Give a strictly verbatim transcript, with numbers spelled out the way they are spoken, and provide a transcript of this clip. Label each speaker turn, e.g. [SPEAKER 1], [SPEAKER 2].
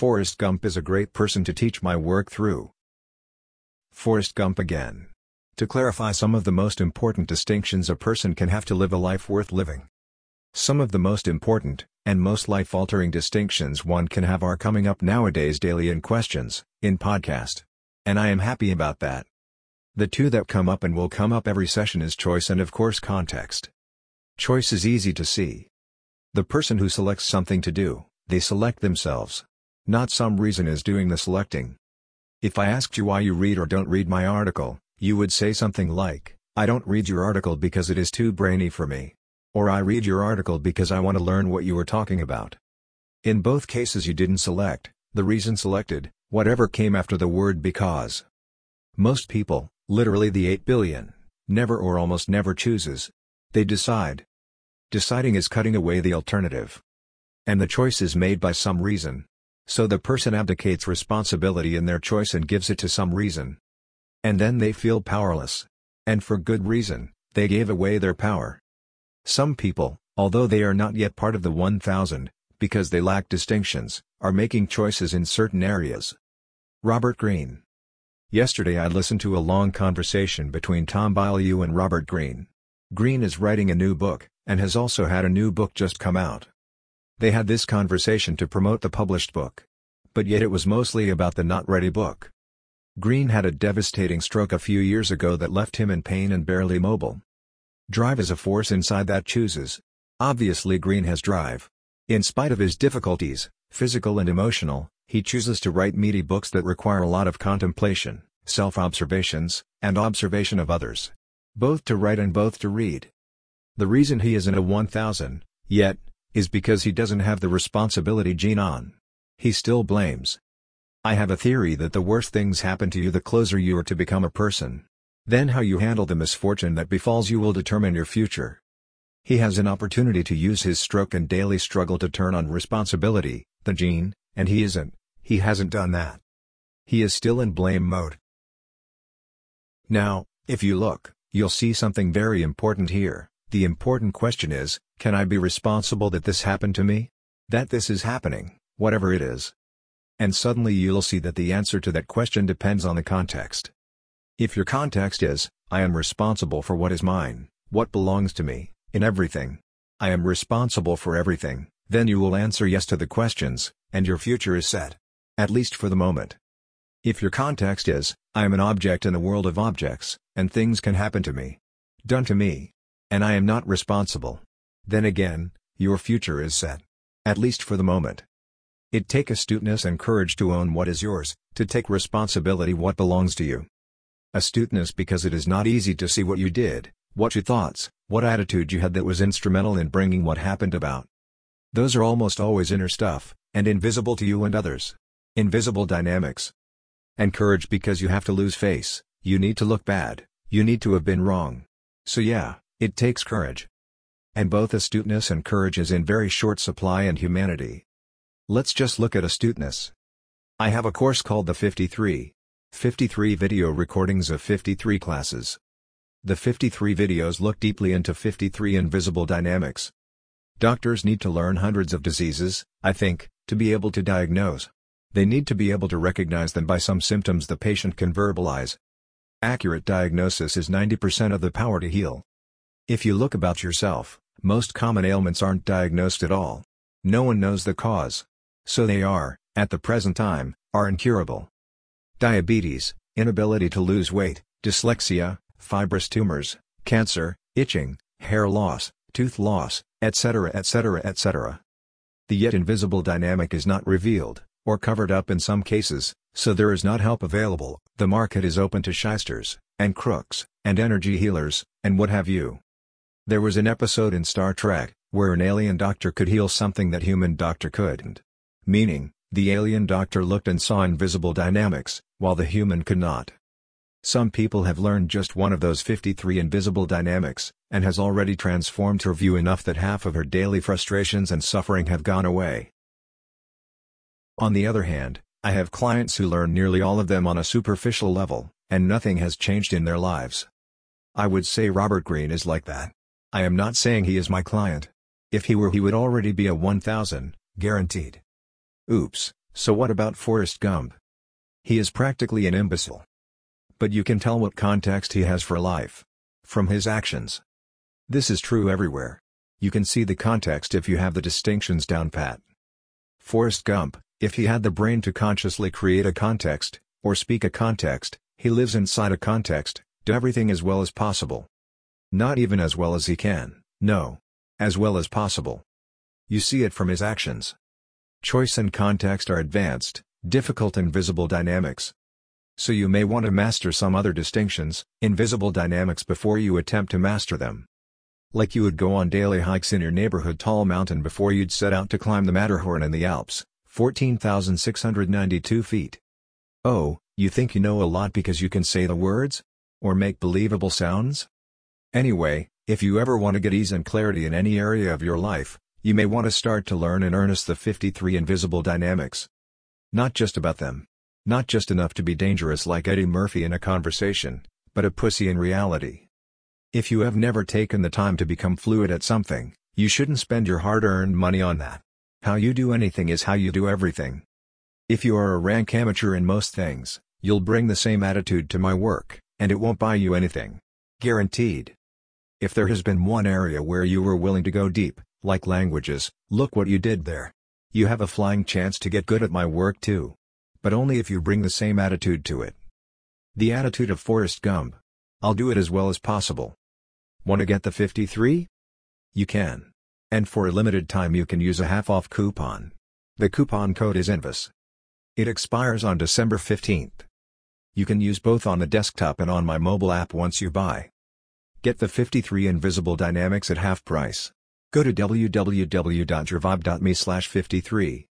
[SPEAKER 1] Forrest Gump is a great person to teach my work through. Forrest Gump again. To clarify some of the most important distinctions a person can have to live a life worth living. Some of the most important, and most life-altering distinctions one can have are coming up nowadays daily in questions, in podcast. And I am happy about that. The two that come up and will come up every session is choice and of course context. Choice is easy to see. The person who selects something to do, they select themselves. Not some reason is doing the selecting. If I asked you why you read or don't read my article, you would say something like, I don't read your article because it is too brainy for me. Or I read your article because I want to learn what you were talking about. In both cases you didn't select, the reason selected, whatever came after the word because. Most people, literally the eight billion, never or almost never chooses. They decide. Deciding is cutting away the alternative. And the choice is made by some reason. So the person abdicates responsibility in their choice and gives it to some reason. And then they feel powerless. And for good reason, they gave away their power. Some people, although they are not yet part of the one thousand, because they lack distinctions, are making choices in certain areas. Robert Greene. Yesterday I listened to a long conversation between Tom Bilyeu and Robert Greene. Greene is writing a new book, and has also had a new book just come out. They had this conversation to promote the published book. But yet it was mostly about the Not Ready book. Greene had a devastating stroke a few years ago that left him in pain and barely mobile. Drive is a force inside that chooses. Obviously Greene has drive. In spite of his difficulties, physical and emotional, he chooses to write meaty books that require a lot of contemplation, self-observations, and observation of others. Both to write and both to read. The reason he isn't a one thousand, yet, is because he doesn't have the responsibility gene on. He still blames. I have a theory that the worse things happen to you the closer you are to become a person. Then how you handle the misfortune that befalls you will determine your future. He has an opportunity to use his stroke and daily struggle to turn on responsibility, the gene, and he isn't, he hasn't done that. He is still in blame mode. Now, if you look, you'll see something very important here. The important question is, can I be responsible that this happened to me? That this is happening, whatever it is. And suddenly you'll see that the answer to that question depends on the context. If your context is, I am responsible for what is mine, what belongs to me, in everything. I am responsible for everything, then you will answer yes to the questions, and your future is set. At least for the moment. If your context is, I am an object in a world of objects, and things can happen to me. Done to me. And I am not responsible. Then again, your future is set. At least for the moment. It takes astuteness and courage to own what is yours, to take responsibility what belongs to you. Astuteness because it is not easy to see what you did, what your thoughts, what attitude you had that was instrumental in bringing what happened about. Those are almost always inner stuff, and invisible to you and others. Invisible dynamics. And courage because you have to lose face, you need to look bad, you need to have been wrong. So yeah. It takes courage. And both astuteness and courage is in very short supply in humanity. Let's just look at astuteness. I have a course called the fifty-three. fifty-three video recordings of fifty-three classes. The fifty-three videos look deeply into fifty-three invisible dynamics. Doctors need to learn hundreds of diseases, I think, to be able to diagnose. They need to be able to recognize them by some symptoms the patient can verbalize. Accurate diagnosis is ninety percent of the power to heal. If you look about yourself, most common ailments aren't diagnosed at all. No one knows the cause. So they are, at the present time, are incurable. Diabetes, inability to lose weight, dyslexia, fibrous tumors, cancer, itching, hair loss, tooth loss, et cetera et cetera et cetera. The yet invisible dynamic is not revealed, or covered up in some cases, so there is not help available. The market is open to shysters, and crooks, and energy healers, and what have you. There was an episode in Star Trek, where an alien doctor could heal something that human doctor couldn't. Meaning, the alien doctor looked and saw invisible dynamics, while the human could not. Some people have learned just one of those fifty-three invisible dynamics, and has already transformed her view enough that half of her daily frustrations and suffering have gone away. On the other hand, I have clients who learn nearly all of them on a superficial level, and nothing has changed in their lives. I would say Robert Greene is like that. I am not saying he is my client. If he were, he would already be a one thousand, guaranteed. Oops, So what about Forrest Gump? He is practically an imbecile. But you can tell what context he has for life from his actions. This is true everywhere. You can see the context if you have the distinctions down pat. Forrest Gump, if he had the brain to consciously create a context, or speak a context, he lives inside a context, do everything as well as possible. Not even as well as he can, no. As well as possible. You see it from his actions. Choice and context are advanced, difficult invisible dynamics. So you may want to master some other distinctions, invisible dynamics before you attempt to master them. Like you would go on daily hikes in your neighborhood tall mountain before you'd set out to climb the Matterhorn in the Alps, fourteen thousand six hundred ninety-two feet. Oh, you think you know a lot because you can say the words? Or make believable sounds? Anyway, if you ever want to get ease and clarity in any area of your life, you may want to start to learn in earnest the fifty-three invisible dynamics. Not just about them. Not just enough to be dangerous like Eddie Murphy in a conversation, but a pussy in reality. If you have never taken the time to become fluid at something, you shouldn't spend your hard-earned money on that. How you do anything is how you do everything. If you are a rank amateur in most things, you'll bring the same attitude to my work, and it won't buy you anything. Guaranteed. If there has been one area where you were willing to go deep, like languages, look what you did there. You have a flying chance to get good at my work too. But only if you bring the same attitude to it. The attitude of Forrest Gump. I'll do it as well as possible. Want to get the fifty-three? You can. And for a limited time you can use a half-off coupon. The coupon code is INVIS. It expires on December fifteenth. You can use both on the desktop and on my mobile app once you buy. Get the fifty-three invisible dynamics at half price. Go to w w w dot revive dot me slash fifty-three.